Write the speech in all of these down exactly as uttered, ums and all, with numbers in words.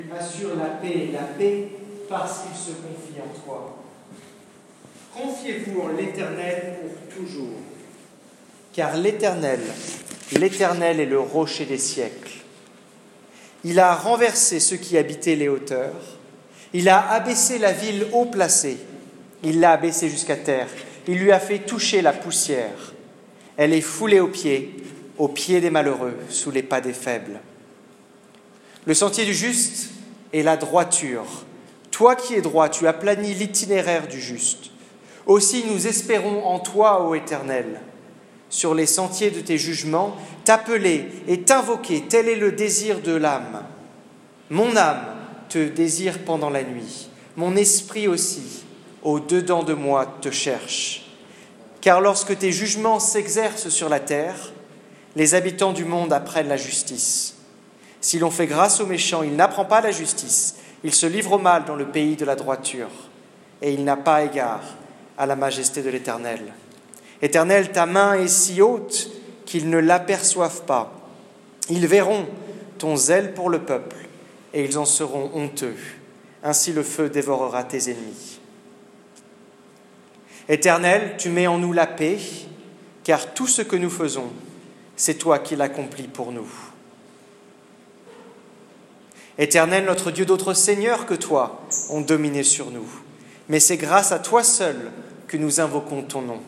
assure la paix, la paix parce qu'il se confie en toi. Confiez-vous en l'Éternel pour toujours. Car l'Éternel, l'Éternel est le rocher des siècles. Il a renversé ceux qui habitaient les hauteurs. Il a abaissé la ville haut placée. Il l'a abaissée jusqu'à terre. Il lui a fait toucher la poussière. Elle est foulée aux pieds, aux pieds des malheureux, sous les pas des faibles. Le sentier du juste est la droiture. Toi qui es droit, tu aplanis l'itinéraire du juste. Aussi nous espérons en toi, ô Éternel. Sur les sentiers de tes jugements, t'appeler et t'invoquer, tel est le désir de l'âme. Mon âme te désire pendant la nuit, mon esprit aussi, au-dedans de moi, te cherche. Car lorsque tes jugements s'exercent sur la terre, les habitants du monde apprennent la justice. Si l'on fait grâce aux méchants, il n'apprend pas la justice, il se livre au mal dans le pays de la droiture, et il n'a pas égard à la majesté de l'Éternel. Éternel, ta main est si haute qu'ils ne l'aperçoivent pas. Ils verront ton zèle pour le peuple, et ils en seront honteux. Ainsi le feu dévorera tes ennemis. Éternel, tu mets en nous la paix, car tout ce que nous faisons, c'est toi qui l'accomplis pour nous. Éternel, notre Dieu, d'autres seigneurs que toi ont dominé sur nous, mais c'est grâce à toi seul que nous invoquons ton nom.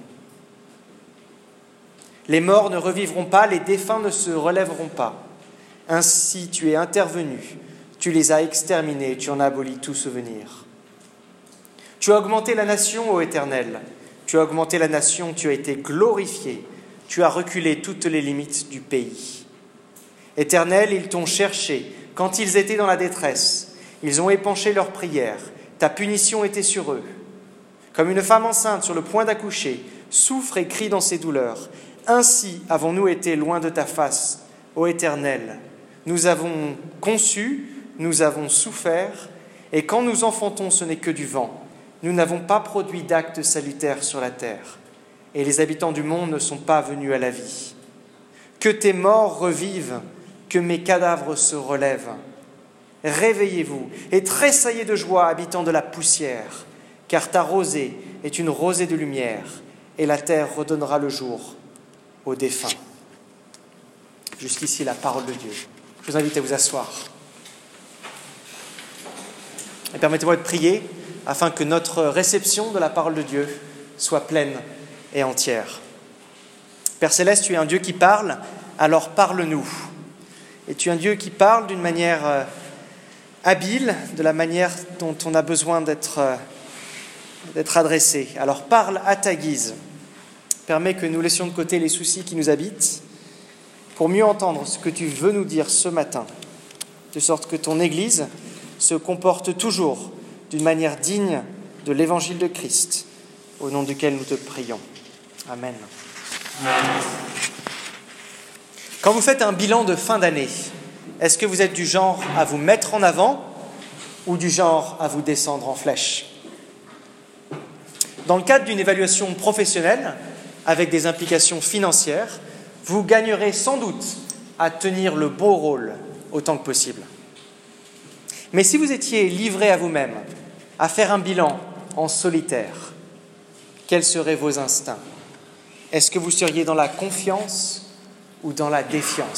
Les morts ne revivront pas, les défunts ne se relèveront pas. Ainsi tu es intervenu, tu les as exterminés, tu en as aboli tout souvenir. Tu as augmenté la nation, ô Éternel, tu as augmenté la nation, tu as été glorifié, tu as reculé toutes les limites du pays. Éternel, ils t'ont cherché quand ils étaient dans la détresse, ils ont épanché leurs prières, ta punition était sur eux. Comme une femme enceinte sur le point d'accoucher, souffre et crie dans ses douleurs. Ainsi avons-nous été loin de ta face, ô Éternel. Nous avons conçu, nous avons souffert, et quand nous enfantons, ce n'est que du vent. Nous n'avons pas produit d'actes salutaires sur la terre, et les habitants du monde ne sont pas venus à la vie. Que tes morts revivent, que mes cadavres se relèvent. Réveillez-vous et tressaillez de joie, habitants de la poussière, car ta rosée est une rosée de lumière, et la terre redonnera le jour aux défunts. Jusqu'ici la parole de Dieu. Je vous invite à vous asseoir. Et permettez-moi de prier afin que notre réception de la parole de Dieu soit pleine et entière. Père Céleste, tu es un Dieu qui parle, alors parle-nous. Et tu es un Dieu qui parle d'une manière euh, habile, de la manière dont on a besoin d'être, euh, d'être adressé. Alors parle à ta guise. Permets que nous laissions de côté les soucis qui nous habitent pour mieux entendre ce que tu veux nous dire ce matin, de sorte que ton Église se comporte toujours d'une manière digne de l'Évangile de Christ, au nom duquel nous te prions. Amen. Quand vous faites un bilan de fin d'année, est-ce que vous êtes du genre à vous mettre en avant ou du genre à vous descendre en flèche ? Dans le cadre d'une évaluation professionnelle, avec des implications financières, vous gagnerez sans doute à tenir le beau rôle autant que possible. Mais si vous étiez livré à vous-même, à faire un bilan en solitaire, quels seraient vos instincts ? Est-ce que vous seriez dans la confiance ou dans la défiance ?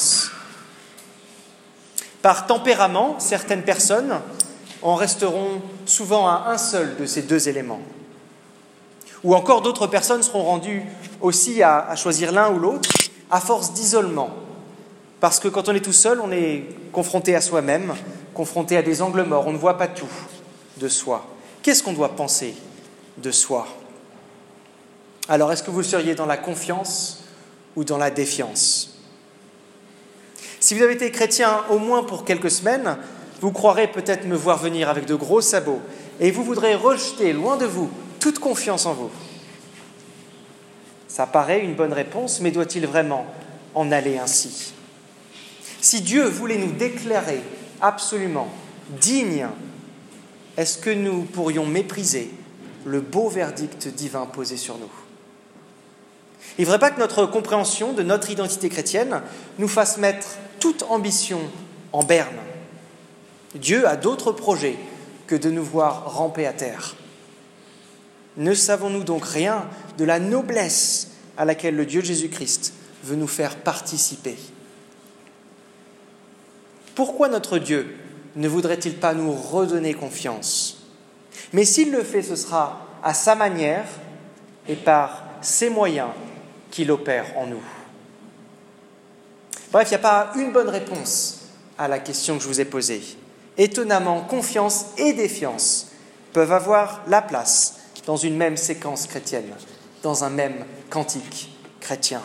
Par tempérament, certaines personnes en resteront souvent à un seul de ces deux éléments. Ou encore d'autres personnes seront rendues aussi à, à choisir l'un ou l'autre à force d'isolement. Parce que quand on est tout seul, on est confronté à soi-même, confronté à des angles morts, on ne voit pas tout de soi. Qu'est-ce qu'on doit penser de soi ? Alors, est-ce que vous seriez dans la confiance ou dans la défiance ? Si vous avez été chrétien au moins pour quelques semaines, vous croirez peut-être me voir venir avec de gros sabots et vous voudrez rejeter loin de vous toute confiance en vous. Ça paraît une bonne réponse, mais doit-il vraiment en aller ainsi ? Si Dieu voulait nous déclarer absolument dignes, est-ce que nous pourrions mépriser le beau verdict divin posé sur nous ? Il ne faudrait pas que notre compréhension de notre identité chrétienne nous fasse mettre toute ambition en berne. Dieu a d'autres projets que de nous voir ramper à terre. Ne savons-nous donc rien de la noblesse à laquelle le Dieu Jésus-Christ veut nous faire participer ? Pourquoi notre Dieu ne voudrait-il pas nous redonner confiance ? Mais s'il le fait, ce sera à sa manière et par ses moyens qu'il opère en nous. Bref, il n'y a pas une bonne réponse à la question que je vous ai posée. Étonnamment, confiance et défiance peuvent avoir la place dans une même séquence chrétienne, dans un même cantique chrétien.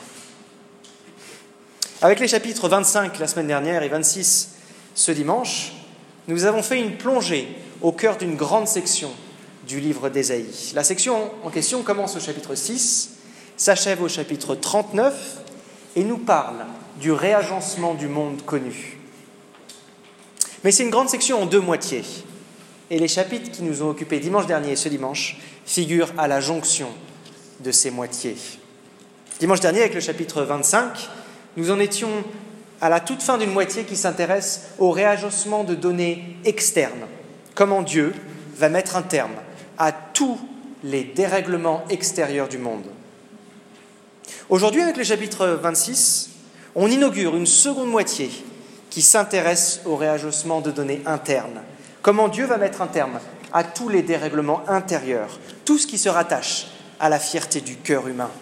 Avec les chapitres vingt-cinq la semaine dernière et vingt-six ce dimanche, nous avons fait une plongée au cœur d'une grande section du livre d'Ésaïe. La section en question commence au chapitre six, s'achève au chapitre trente-neuf et nous parle du réagencement du monde connu. Mais c'est une grande section en deux moitiés. Et les chapitres qui nous ont occupés dimanche dernier et ce dimanche figurent à la jonction de ces moitiés. Dimanche dernier, avec le chapitre vingt-cinq, nous en étions à la toute fin d'une moitié qui s'intéresse au réagencement de données externes. Comment Dieu va mettre un terme à tous les dérèglements extérieurs du monde. Aujourd'hui, avec le chapitre vingt-six, on inaugure une seconde moitié qui s'intéresse au réagencement de données internes. Comment Dieu va mettre un terme à tous les dérèglements intérieurs, tout ce qui se rattache à la fierté du cœur humain.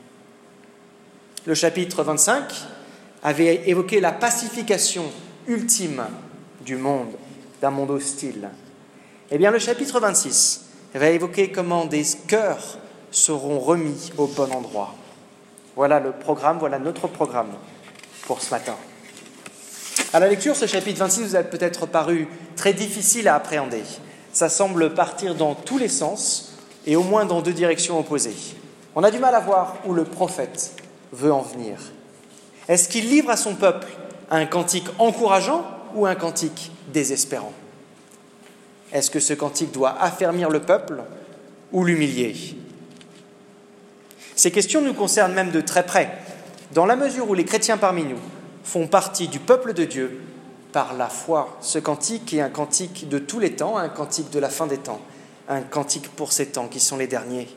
Le chapitre vingt-cinq avait évoqué la pacification ultime du monde, d'un monde hostile. Eh bien, le chapitre vingt-six va évoquer comment des cœurs seront remis au bon endroit. Voilà le programme, voilà notre programme pour ce matin. À la lecture, ce chapitre vingt-six vous a peut-être paru très difficile à appréhender. Ça semble partir dans tous les sens et au moins dans deux directions opposées. On a du mal à voir où le prophète veut en venir. Est-ce qu'il livre à son peuple un cantique encourageant ou un cantique désespérant ? Est-ce que ce cantique doit affermir le peuple ou l'humilier ? Ces questions nous concernent même de très près, dans la mesure où les chrétiens parmi nous font partie du peuple de Dieu par la foi. Ce cantique est un cantique de tous les temps, un cantique de la fin des temps, un cantique pour ces temps qui sont les derniers.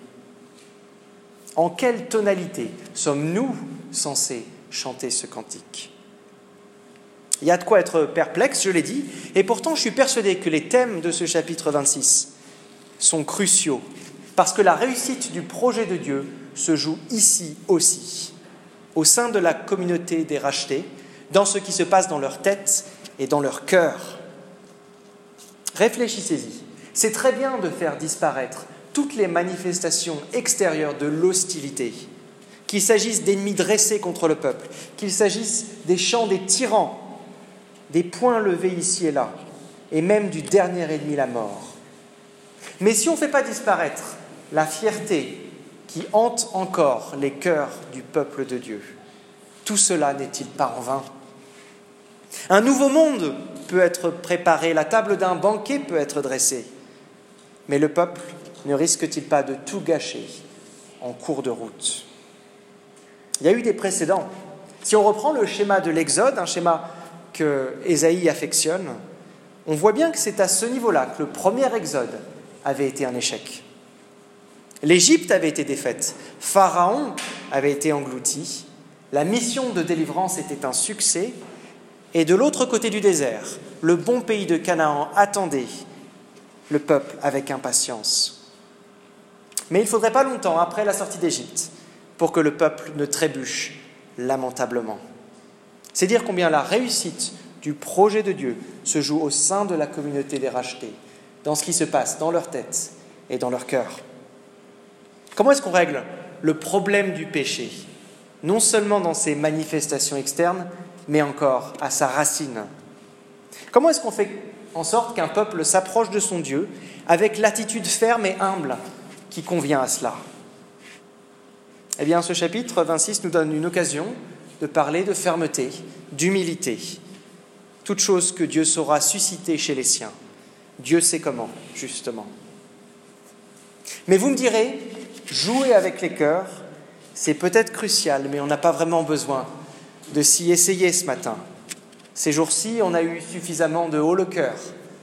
En quelle tonalité sommes-nous censés chanter ce cantique ? Il y a de quoi être perplexe, je l'ai dit, et pourtant je suis persuadé que les thèmes de ce chapitre vingt-six sont cruciaux, parce que la réussite du projet de Dieu se joue ici aussi, au sein de la communauté des rachetés, dans ce qui se passe dans leur tête et dans leur cœur. Réfléchissez-y. C'est très bien de faire disparaître toutes les manifestations extérieures de l'hostilité, qu'il s'agisse d'ennemis dressés contre le peuple, qu'il s'agisse des chants des tyrans, des poings levés ici et là, et même du dernier ennemi, la mort. Mais si on ne fait pas disparaître la fierté qui hante encore les cœurs du peuple de Dieu, tout cela n'est-il pas en vain ? Un nouveau monde peut être préparé, la table d'un banquet peut être dressée, mais le peuple ne risque-t-il pas de tout gâcher en cours de route ? Il y a eu des précédents. Si on reprend le schéma de l'Exode, un schéma que Ésaïe affectionne, on voit bien que c'est à ce niveau-là que le premier Exode avait été un échec. L'Égypte avait été défaite, Pharaon avait été englouti, la mission de délivrance était un succès, et de l'autre côté du désert, le bon pays de Canaan attendait le peuple avec impatience. Mais il ne faudrait pas longtemps après la sortie d'Égypte pour que le peuple ne trébuche lamentablement. C'est dire combien la réussite du projet de Dieu se joue au sein de la communauté des rachetés, dans ce qui se passe dans leur tête et dans leur cœur. Comment est-ce qu'on règle le problème du péché ? Non seulement dans ses manifestations externes, mais encore à sa racine. Comment est-ce qu'on fait en sorte qu'un peuple s'approche de son Dieu avec l'attitude ferme et humble qui convient à cela ? Eh bien, ce chapitre vingt-six nous donne une occasion de parler de fermeté, d'humilité, toute chose que Dieu saura susciter chez les siens. Dieu sait comment, justement. Mais vous me direz, jouer avec les cœurs, c'est peut-être crucial, mais on n'a pas vraiment besoin de s'y essayer ce matin. Ces jours-ci, on a eu suffisamment de haut le cœur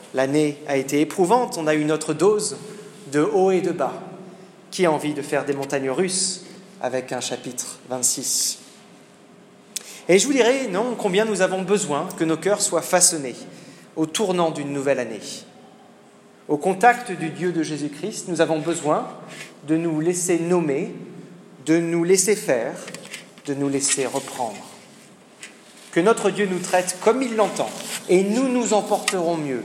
L'année a été éprouvante, on a eu notre dose de haut et de bas. Qui a envie de faire des montagnes russes avec un chapitre vingt-six? Et je vous dirais, non, combien nous avons besoin que nos cœurs soient façonnés au tournant d'une nouvelle année. Au contact du Dieu de Jésus-Christ, nous avons besoin de nous laisser nommer, de nous laisser faire, de nous laisser reprendre. Que notre Dieu nous traite comme il l'entend, et nous nous en porterons mieux.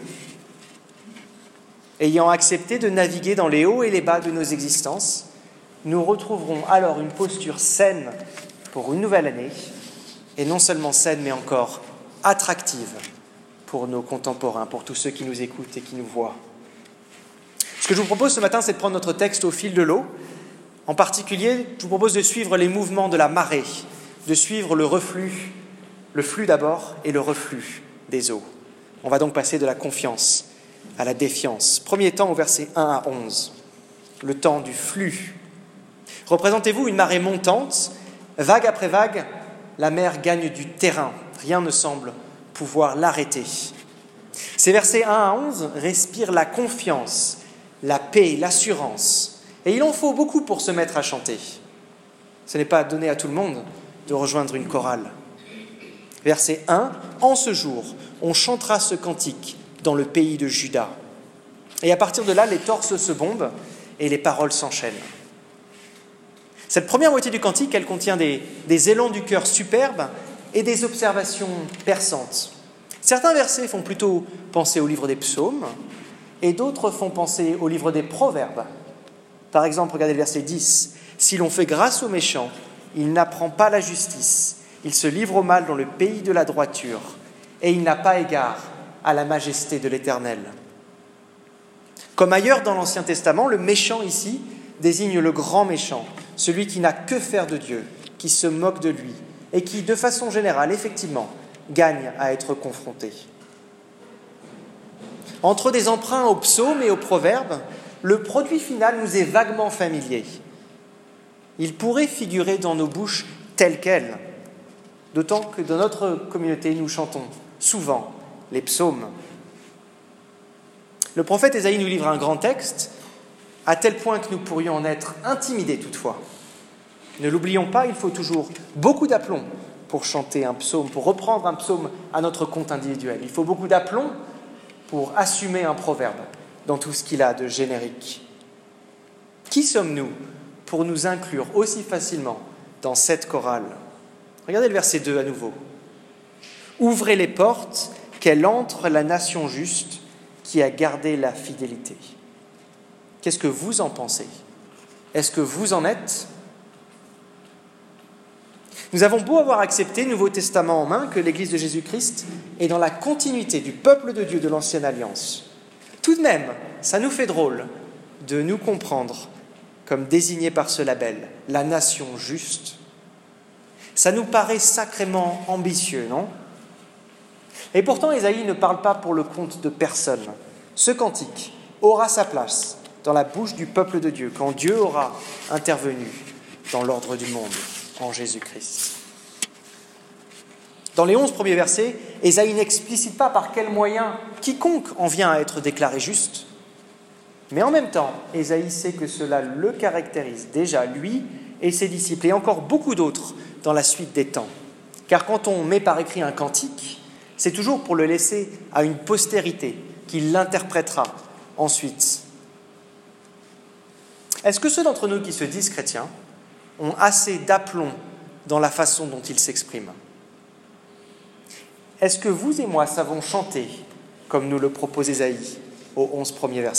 Ayant accepté de naviguer dans les hauts et les bas de nos existences, nous retrouverons alors une posture saine pour une nouvelle année, et non seulement saine, mais encore attractive pour nos contemporains, pour tous ceux qui nous écoutent et qui nous voient. Ce que je vous propose ce matin, c'est de prendre notre texte au fil de l'eau. En particulier, je vous propose de suivre les mouvements de la marée, de suivre le reflux, le flux d'abord et le reflux des eaux. On va donc passer de la confiance à la défiance. Premier temps au verset un à onze, le temps du flux. Représentez-vous une marée montante, vague après vague, la mer gagne du terrain, rien ne semble pouvoir l'arrêter. Ces versets un à onze respirent la confiance, la paix, l'assurance. Et il en faut beaucoup pour se mettre à chanter. Ce n'est pas donné à tout le monde de rejoindre une chorale. Verset un, « En ce jour, on chantera ce cantique dans le pays de Juda. » Et à partir de là, les torses se bombent et les paroles s'enchaînent. Cette première moitié du cantique, elle contient des, des élans du cœur superbes et des observations perçantes. Certains versets font plutôt penser au livre des psaumes et d'autres font penser au livre des proverbes. Par exemple, regardez le verset dix. « Si l'on fait grâce aux méchants, il n'apprend pas la justice. Il se livre au mal dans le pays de la droiture, et il n'a pas égard à la majesté de l'Éternel. » Comme ailleurs dans l'Ancien Testament, le méchant ici désigne le grand méchant, celui qui n'a que faire de Dieu, qui se moque de lui, et qui, de façon générale, effectivement, gagne à être confronté. Entre des emprunts aux psaumes et aux proverbes, le produit final nous est vaguement familier. Il pourrait figurer dans nos bouches tel quel, d'autant que dans notre communauté, nous chantons souvent les psaumes. Le prophète Ésaïe nous livre un grand texte, à tel point que nous pourrions en être intimidés toutefois. Ne l'oublions pas, il faut toujours beaucoup d'aplomb pour chanter un psaume, pour reprendre un psaume à notre compte individuel. Il faut beaucoup d'aplomb pour assumer un proverbe dans tout ce qu'il a de générique. Qui sommes-nous pour nous inclure aussi facilement dans cette chorale ? Regardez le verset deux à nouveau. « Ouvrez les portes, qu'elle entre la nation juste qui a gardé la fidélité. » Qu'est-ce que vous en pensez ? Est-ce que vous en êtes ? Nous avons beau avoir accepté, Nouveau Testament en main, que l'Église de Jésus-Christ est dans la continuité du peuple de Dieu de l'Ancienne Alliance. Tout de même, ça nous fait drôle de nous comprendre comme désignés par ce label, la nation juste. Ça nous paraît sacrément ambitieux, non ? Et pourtant, Ésaïe ne parle pas pour le compte de personne. Ce cantique aura sa place dans la bouche du peuple de Dieu, quand Dieu aura intervenu dans l'ordre du monde, en Jésus-Christ. Dans les onze premiers versets, Ésaïe n'explicite pas par quel moyen quiconque en vient à être déclaré juste. Mais en même temps, Ésaïe sait que cela le caractérise déjà, lui et ses disciples, et encore beaucoup d'autres dans la suite des temps. Car quand on met par écrit un cantique, c'est toujours pour le laisser à une postérité qui l'interprétera ensuite. Est-ce que ceux d'entre nous qui se disent chrétiens ont assez d'aplomb dans la façon dont ils s'expriment ? Est-ce que vous et moi savons chanter comme nous le propose Ésaïe aux onze premiers versets ?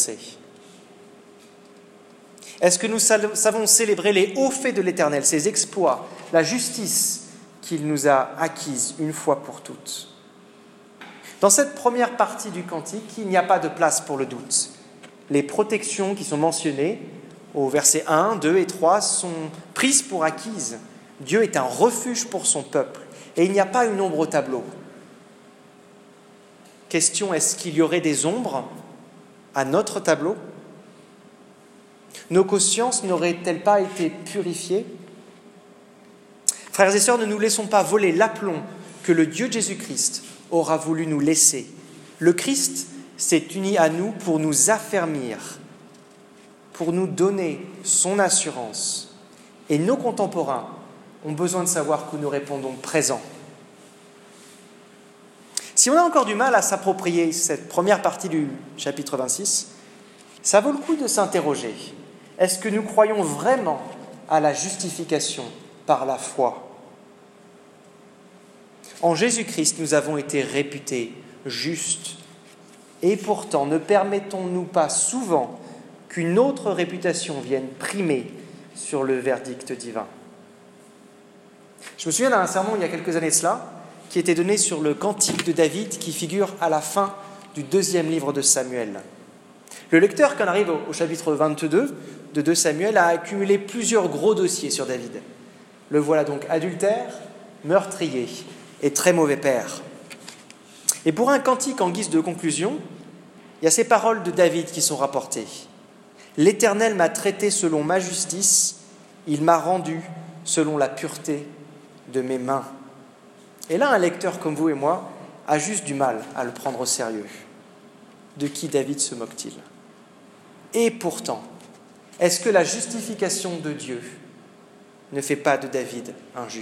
Est-ce que nous savons célébrer les hauts faits de l'Éternel, ses exploits, la justice qu'il nous a acquise une fois pour toutes ? Dans cette première partie du cantique, il n'y a pas de place pour le doute. Les protections qui sont mentionnées aux versets un, deux et trois sont prises pour acquises. Dieu est un refuge pour son peuple et il n'y a pas une ombre au tableau. Question, est-ce qu'il y aurait des ombres à notre tableau ? Nos consciences n'auraient-elles pas été purifiées ? Frères et sœurs, ne nous laissons pas voler l'aplomb que le Dieu de Jésus-Christ aura voulu nous laisser. Le Christ s'est uni à nous pour nous affermir, pour nous donner son assurance. Et nos contemporains ont besoin de savoir que nous répondons présent. Si on a encore du mal à s'approprier cette première partie du chapitre vingt-six, ça vaut le coup de s'interroger. Est-ce que nous croyons vraiment à la justification par la foi ? En Jésus-Christ, nous avons été réputés justes. Et pourtant, ne permettons-nous pas souvent qu'une autre réputation vienne primer sur le verdict divin ? Je me souviens d'un sermon il y a quelques années de cela, qui était donné sur le cantique de David qui figure à la fin du deuxième livre de Samuel. Le lecteur, quand on arrive au chapitre vingt-deux de deux Samuel, a accumulé plusieurs gros dossiers sur David. Le voilà donc adultère, meurtrier et très mauvais père. Et pour un cantique en guise de conclusion, il y a ces paroles de David qui sont rapportées. « L'Éternel m'a traité selon ma justice, il m'a rendu selon la pureté de mes mains. » Et là, un lecteur comme vous et moi a juste du mal à le prendre au sérieux. De qui David se moque-t-il ? Et pourtant, est-ce que la justification de Dieu ne fait pas de David injuste ?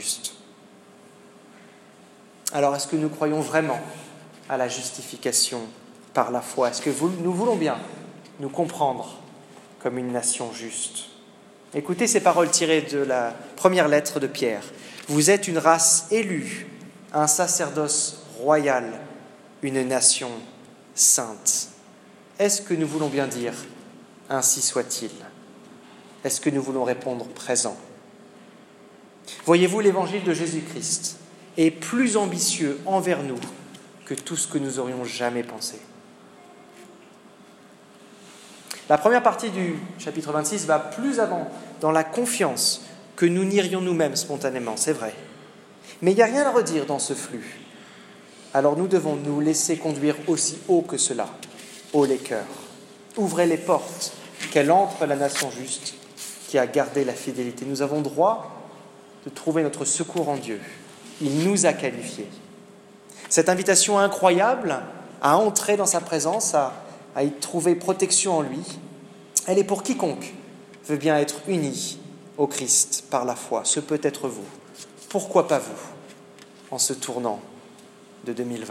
Alors, est-ce que nous croyons vraiment à la justification par la foi ? Est-ce que nous voulons bien nous comprendre comme une nation juste ? Écoutez ces paroles tirées de la première lettre de Pierre. « Vous êtes une race élue, un sacerdoce royal, une nation sainte. » Est-ce que nous voulons bien dire « ainsi soit-il » ? Est-ce que nous voulons répondre « présent » ? Voyez-vous, l'évangile de Jésus-Christ est plus ambitieux envers nous que tout ce que nous aurions jamais pensé. La première partie du chapitre vingt-six va plus avant dans la confiance que nous n'irions nous-mêmes spontanément, c'est vrai. Mais il n'y a rien à redire dans ce flux. Alors nous devons nous laisser conduire aussi haut que cela. Haut les cœurs. Ouvrez les portes, qu'elle entre la nation juste qui a gardé la fidélité. Nous avons droit de trouver notre secours en Dieu. Il nous a qualifiés. Cette invitation incroyable à entrer dans sa présence, à, à y trouver protection en lui, elle est pour quiconque veut bien être uni au Christ par la foi. Ce peut être vous. Pourquoi pas vous, en ce tournant de deux mille vingt ?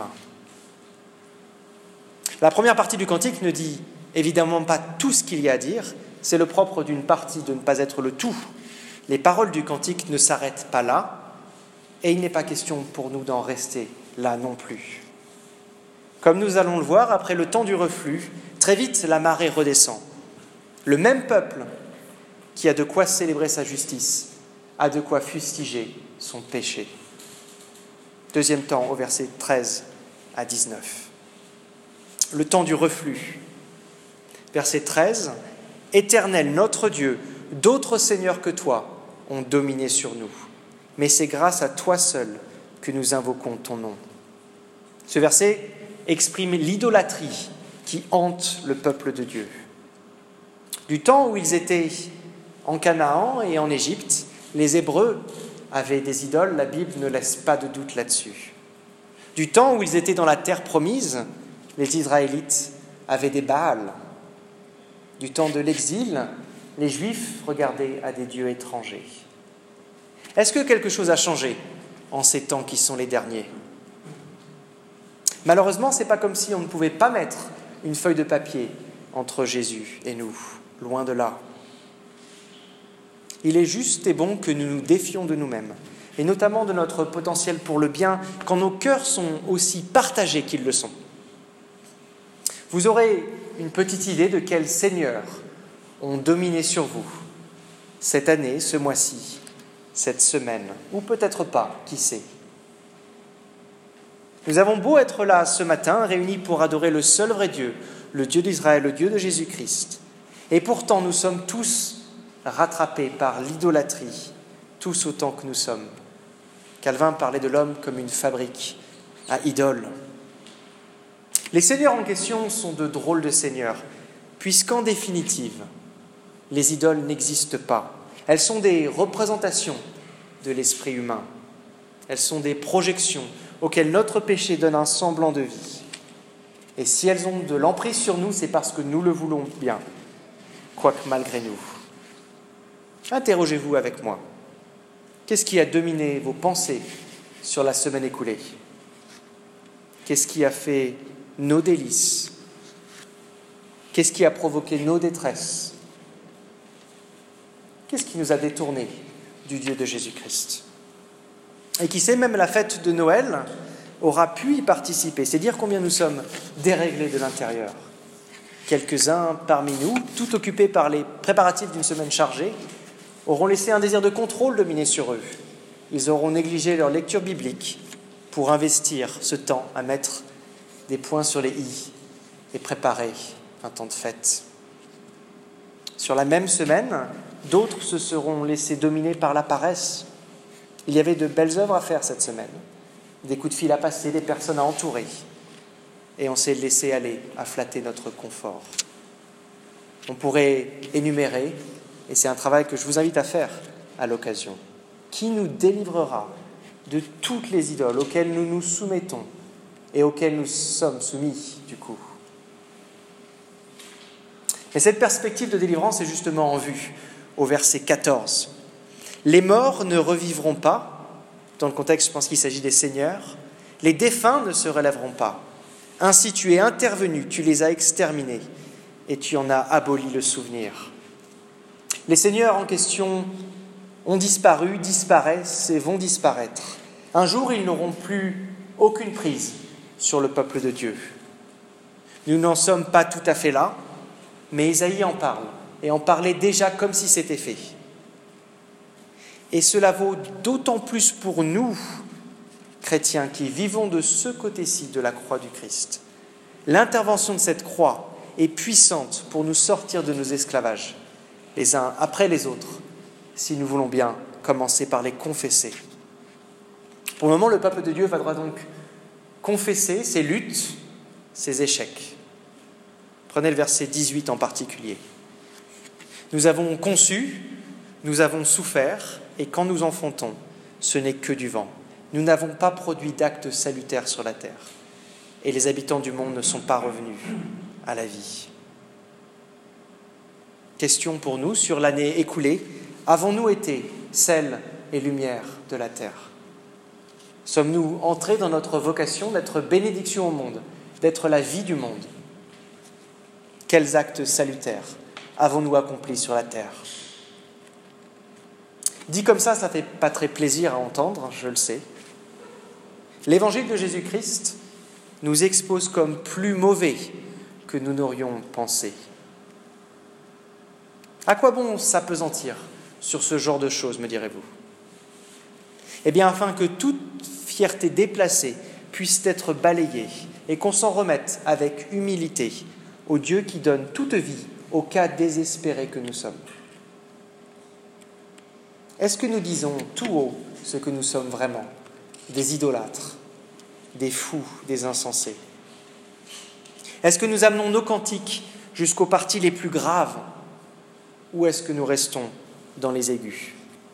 La première partie du cantique ne dit évidemment pas tout ce qu'il y a à dire. C'est le propre d'une partie de ne pas être le tout. Les paroles du cantique ne s'arrêtent pas là, et il n'est pas question pour nous d'en rester là non plus. Comme nous allons le voir, après le temps du reflux, très vite la marée redescend. Le même peuple qui a de quoi célébrer sa justice a de quoi fustiger son péché. Deuxième temps, au verset treize à dix-neuf. Le temps du reflux. Verset treize. « Éternel, notre Dieu, d'autres seigneurs que toi ont dominé sur nous, mais c'est grâce à toi seul que nous invoquons ton nom. » Ce verset exprime l'idolâtrie qui hante le peuple de Dieu. Du temps où ils étaient en Canaan et en Égypte, les Hébreux avaient des idoles, la Bible ne laisse pas de doute là-dessus. Du temps où ils étaient dans la terre promise, les Israélites avaient des Baals. Du temps de l'exil, les Juifs regardaient à des dieux étrangers. Est-ce que quelque chose a changé en ces temps qui sont les derniers ? Malheureusement, ce n'est pas comme si on ne pouvait pas mettre une feuille de papier entre Jésus et nous, loin de là. Il est juste et bon que nous nous défions de nous-mêmes, et notamment de notre potentiel pour le bien, quand nos cœurs sont aussi partagés qu'ils le sont. Vous aurez une petite idée de quels seigneurs ont dominé sur vous cette année, ce mois-ci, cette semaine, ou peut-être pas, qui sait. Nous avons beau être là ce matin, réunis pour adorer le seul vrai Dieu, le Dieu d'Israël, le Dieu de Jésus-Christ, et pourtant nous sommes tous rattrapés par l'idolâtrie, tous autant que nous sommes. Calvin parlait de l'homme comme une fabrique à idoles. Les seigneurs en question sont de drôles de seigneurs, puisqu'en définitive, les idoles n'existent pas. Elles sont des représentations de l'esprit humain. Elles sont des projections auxquelles notre péché donne un semblant de vie. Et si elles ont de l'emprise sur nous, c'est parce que nous le voulons bien, quoique malgré nous. Interrogez-vous avec moi. Qu'est-ce qui a dominé vos pensées sur la semaine écoulée? Qu'est-ce qui a fait nos délices? Qu'est-ce qui a provoqué nos détresses? Qu'est-ce qui nous a détournés du Dieu de Jésus-Christ? Et qui sait, même la fête de Noël aura pu y participer. C'est dire combien nous sommes déréglés de l'intérieur. Quelques-uns parmi nous, tout occupés par les préparatifs d'une semaine chargée, auront laissé un désir de contrôle dominer sur eux. Ils auront négligé leur lecture biblique pour investir ce temps à mettre des points sur les i et préparer un temps de fête. Sur la même semaine, d'autres se seront laissés dominer par la paresse. Il y avait de belles œuvres à faire cette semaine, des coups de fil à passer, des personnes à entourer, et on s'est laissé aller à flatter notre confort. On pourrait énumérer, et c'est un travail que je vous invite à faire à l'occasion, qui nous délivrera de toutes les idoles auxquelles nous nous soumettons et auxquelles nous sommes soumis, du coup. Mais cette perspective de délivrance est justement en vue au verset quatorze. Les morts ne revivront pas, dans le contexte, je pense qu'il s'agit des seigneurs. Les défunts ne se relèveront pas. Ainsi tu es intervenu, tu les as exterminés et tu en as aboli le souvenir. Les seigneurs en question ont disparu, disparaissent et vont disparaître. Un jour, ils n'auront plus aucune prise sur le peuple de Dieu. Nous n'en sommes pas tout à fait là, mais Ésaïe en parle, et en parlait déjà comme si c'était fait. Et cela vaut d'autant plus pour nous, chrétiens, qui vivons de ce côté-ci de la croix du Christ. L'intervention de cette croix est puissante pour nous sortir de nos esclavages, les uns après les autres, si nous voulons bien commencer par les confesser. Pour le moment, le peuple de Dieu va donc confesser ses luttes, ses échecs. Prenez le verset dix-huit en particulier. Nous avons conçu, nous avons souffert, et quand nous enfantons, ce n'est que du vent. Nous n'avons pas produit d'actes salutaires sur la terre, et les habitants du monde ne sont pas revenus à la vie. Question pour nous sur l'année écoulée. Avons-nous été sel et lumière de la terre? Sommes-nous entrés dans notre vocation d'être bénédiction au monde, d'être la vie du monde? Quels actes salutaires avons-nous accomplis sur la terre? Dit comme ça, ça ne fait pas très plaisir à entendre, je le sais. L'évangile de Jésus-Christ nous expose comme plus mauvais que nous n'aurions pensé. À quoi bon s'appesantir sur ce genre de choses, me direz-vous? Eh bien, afin que toute fierté déplacée puisse être balayée et qu'on s'en remette avec humilité au Dieu qui donne toute vie au cas désespéré que nous sommes. Est-ce que nous disons tout haut ce que nous sommes vraiment? Des idolâtres, des fous, des insensés? Est-ce que nous amenons nos cantiques jusqu'aux parties les plus graves? Ou est-ce que nous restons dans les aigus?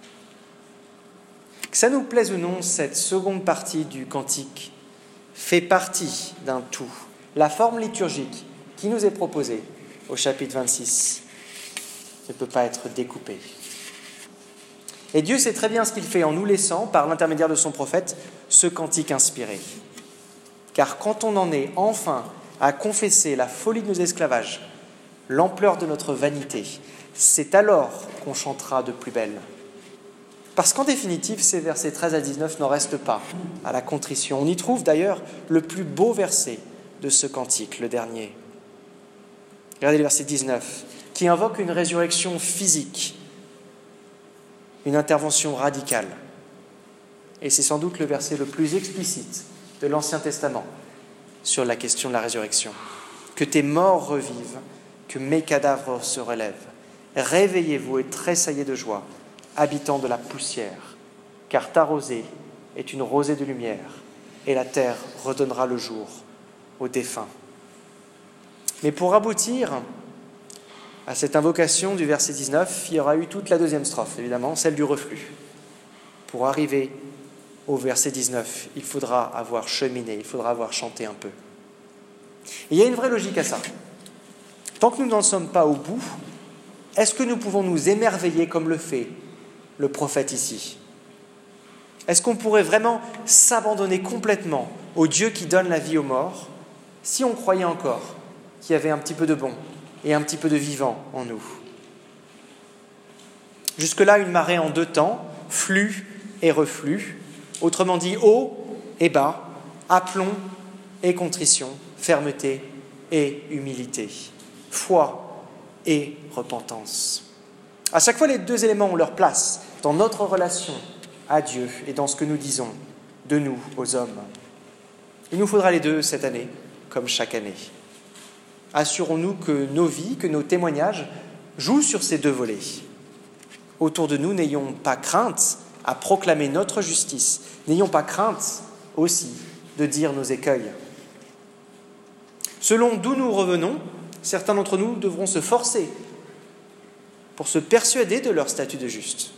Que ça nous plaise ou non, cette seconde partie du cantique fait partie d'un tout. La forme liturgique qui nous est proposée au chapitre vingt-six ne peut pas être découpée. Et Dieu sait très bien ce qu'il fait en nous laissant, par l'intermédiaire de son prophète, ce cantique inspiré. Car quand on en est enfin à confesser la folie de nos esclavages, l'ampleur de notre vanité, c'est alors qu'on chantera de plus belle. Parce qu'en définitive, ces versets treize à dix-neuf n'en restent pas à la contrition. On y trouve d'ailleurs le plus beau verset de ce cantique, le dernier. Regardez le verset dix-neuf, qui invoque une résurrection physique, une intervention radicale. Et c'est sans doute le verset le plus explicite de l'Ancien Testament sur la question de la résurrection. Que tes morts revivent, que mes cadavres se relèvent. Réveillez-vous et tressaillez de joie, habitants de la poussière, car ta rosée est une rosée de lumière, et la terre redonnera le jour aux défunts. Mais pour aboutir à cette invocation du verset dix-neuf, il y aura eu toute la deuxième strophe, évidemment, celle du reflux. Pour arriver au verset dix-neuf, il faudra avoir cheminé, il faudra avoir chanté un peu. Et il y a une vraie logique à ça. Tant que nous n'en sommes pas au bout, est-ce que nous pouvons nous émerveiller comme le fait le prophète ici ? Est-ce qu'on pourrait vraiment s'abandonner complètement au Dieu qui donne la vie aux morts si on croyait encore qu'il y avait un petit peu de bon et un petit peu de vivant en nous ? Jusque-là, une marée en deux temps, flux et reflux, autrement dit haut et bas, aplomb et contrition, fermeté et humilité, foi et repentance. À chaque fois, les deux éléments ont leur place dans notre relation à Dieu et dans ce que nous disons de nous aux hommes. Il nous faudra les deux cette année, comme chaque année. Assurons-nous que nos vies, que nos témoignages jouent sur ces deux volets. Autour de nous, n'ayons pas crainte à proclamer notre justice, n'ayons pas crainte aussi de dire nos écueils. Selon d'où nous revenons, certains d'entre nous devront se forcer pour se persuader de leur statut de juste.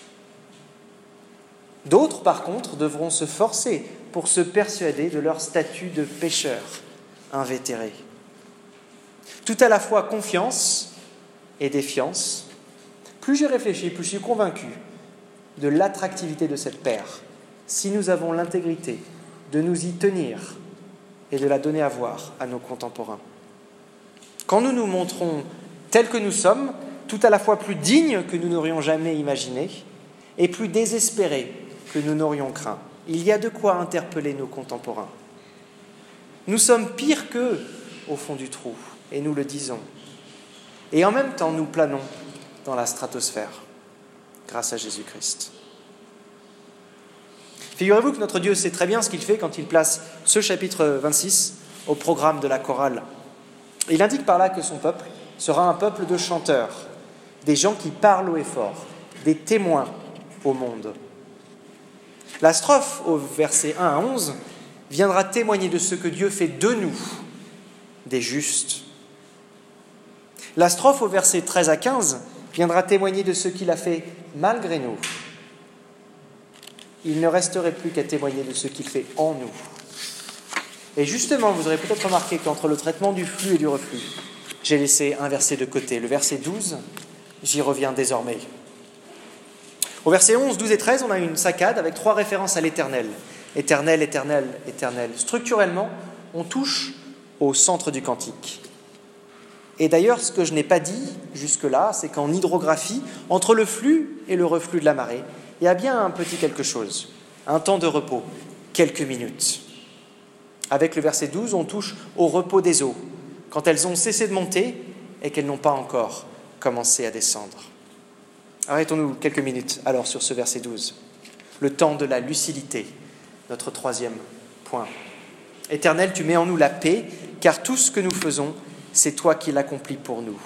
D'autres, par contre, devront se forcer pour se persuader de leur statut de pécheur invétéré. Tout à la fois confiance et défiance. Plus j'y réfléchis, plus je suis convaincu de l'attractivité de cette paire, si nous avons l'intégrité de nous y tenir et de la donner à voir à nos contemporains. Quand nous nous montrons tels que nous sommes, tout à la fois plus dignes que nous n'aurions jamais imaginé et plus désespérés que nous n'aurions craint, il y a de quoi interpeller nos contemporains. Nous sommes pires qu'eux au fond du trou, et nous le disons. Et en même temps, nous planons dans la stratosphère, grâce à Jésus-Christ. Figurez-vous que notre Dieu sait très bien ce qu'il fait quand il place ce chapitre vingt-six au programme de la chorale. Il indique par là que son peuple sera un peuple de chanteurs, des gens qui parlent haut et fort, des témoins au monde. La strophe au verset un à onze viendra témoigner de ce que Dieu fait de nous, des justes. La strophe au verset treize à quinze viendra témoigner de ce qu'il a fait malgré nous. Il ne resterait plus qu'à témoigner de ce qu'il fait en nous. Et justement, vous aurez peut-être remarqué qu'entre le traitement du flux et du reflux, j'ai laissé un verset de côté. Le verset douze, j'y reviens désormais. Au verset onze, douze et treize, on a une saccade avec trois références à l'éternel. Éternel, éternel, éternel. Structurellement, on touche au centre du cantique. Et d'ailleurs, ce que je n'ai pas dit jusque-là, c'est qu'en hydrographie, entre le flux et le reflux de la marée, il y a bien un petit quelque chose, un temps de repos, quelques minutes. Avec le verset douze, on touche au repos des eaux, quand elles ont cessé de monter et qu'elles n'ont pas encore commencé à descendre. Arrêtons-nous quelques minutes alors sur ce verset douze. Le temps de la lucidité, notre troisième point. Éternel, tu mets en nous la paix, car tout ce que nous faisons, c'est toi qui l'accomplis pour nous.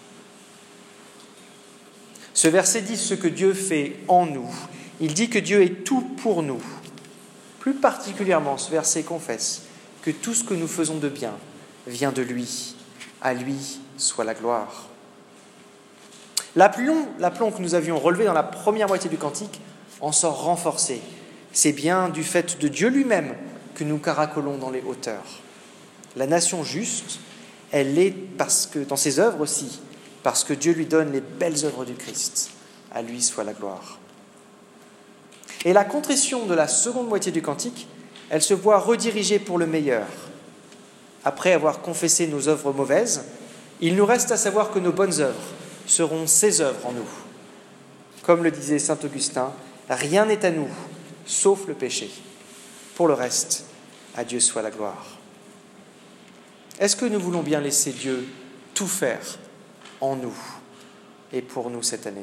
Ce verset dit ce que Dieu fait en nous. Il dit que Dieu est tout pour nous. Plus particulièrement, ce verset confesse que tout ce que nous faisons de bien vient de lui. À lui soit la gloire. L'aplomb, l'aplomb que nous avions relevé dans la première moitié du cantique en sort renforcé. C'est bien du fait de Dieu lui-même que nous caracolons dans les hauteurs. La nation juste, elle l'est parce que, dans ses œuvres aussi, parce que Dieu lui donne les belles œuvres du Christ. À lui soit la gloire. Et la contrition de la seconde moitié du cantique, elle se voit redirigée pour le meilleur. Après avoir confessé nos œuvres mauvaises, il nous reste à savoir que nos bonnes œuvres seront ses œuvres en nous. Comme le disait saint Augustin, rien n'est à nous, sauf le péché. Pour le reste, à Dieu soit la gloire. Est-ce que nous voulons bien laisser Dieu tout faire en nous et pour nous cette année ?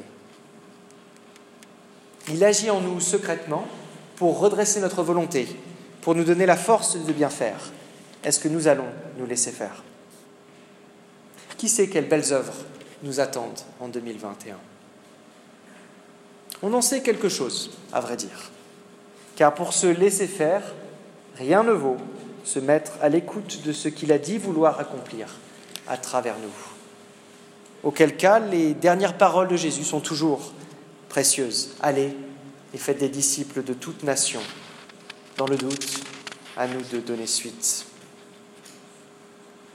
Il agit en nous secrètement pour redresser notre volonté, pour nous donner la force de bien faire. Est-ce que nous allons nous laisser faire ? Qui sait quelles belles œuvres nous attendent en deux mille vingt et un ? On en sait quelque chose, à vrai dire. Car pour se laisser faire, rien ne vaut se mettre à l'écoute de ce qu'il a dit vouloir accomplir à travers nous. Auquel cas, les dernières paroles de Jésus sont toujours précieuses. Allez et faites des disciples de toute nation. Dans le doute, à nous de donner suite.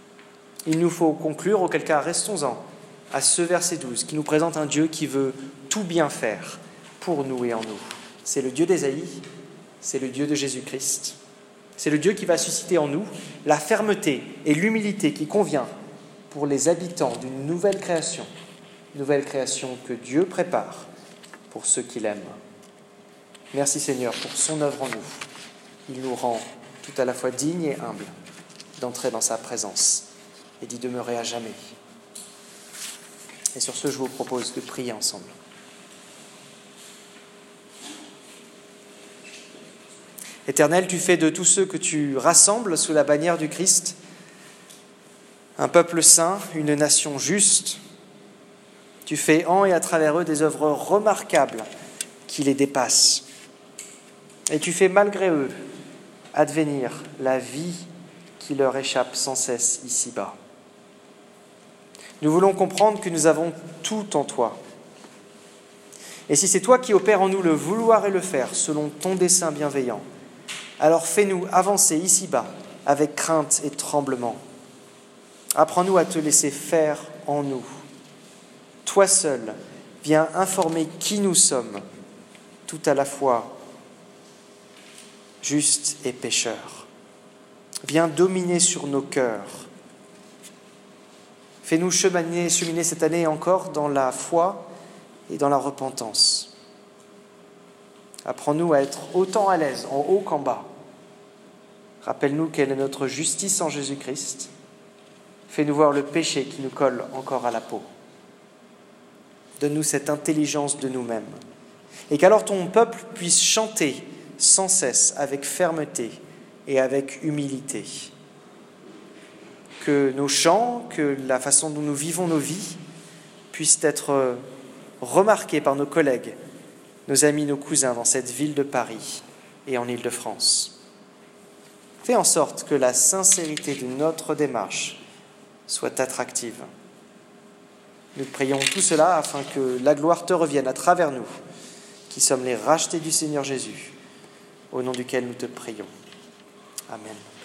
Il nous faut conclure, auquel cas restons-en à ce verset douze qui nous présente un Dieu qui veut tout bien faire pour nous et en nous. C'est le Dieu d'Ésaïe, c'est le Dieu de Jésus-Christ. C'est le Dieu qui va susciter en nous la fermeté et l'humilité qui convient pour les habitants d'une nouvelle création, nouvelle création que Dieu prépare pour ceux qui l'aiment. Merci Seigneur pour son œuvre en nous. Il nous rend tout à la fois dignes et humbles d'entrer dans sa présence et d'y demeurer à jamais. Et sur ce, je vous propose de prier ensemble. Éternel, tu fais de tous ceux que tu rassembles sous la bannière du Christ un peuple saint, une nation juste. Tu fais en et à travers eux des œuvres remarquables qui les dépassent. Et tu fais malgré eux advenir la vie qui leur échappe sans cesse ici-bas. Nous voulons comprendre que nous avons tout en toi. Et si c'est toi qui opères en nous le vouloir et le faire selon ton dessein bienveillant, alors fais-nous avancer ici-bas avec crainte et tremblement. Apprends-nous à te laisser faire en nous. Toi seul, viens informer qui nous sommes, tout à la fois justes et pécheurs. Viens dominer sur nos cœurs. Fais-nous cheminer, cheminer cette année encore dans la foi et dans la repentance. Apprends-nous à être autant à l'aise en haut qu'en bas. Rappelle-nous quelle est notre justice en Jésus-Christ. Fais-nous voir le péché qui nous colle encore à la peau. Donne-nous cette intelligence de nous-mêmes. Et qu'alors ton peuple puisse chanter sans cesse, avec fermeté et avec humilité. Que nos chants, que la façon dont nous vivons nos vies puissent être remarqués par nos collègues, nos amis, nos cousins dans cette ville de Paris et en Île-de-France. Fais en sorte que la sincérité de notre démarche soit attractive. Nous prions tout cela afin que la gloire te revienne à travers nous, qui sommes les rachetés du Seigneur Jésus, au nom duquel nous te prions. Amen.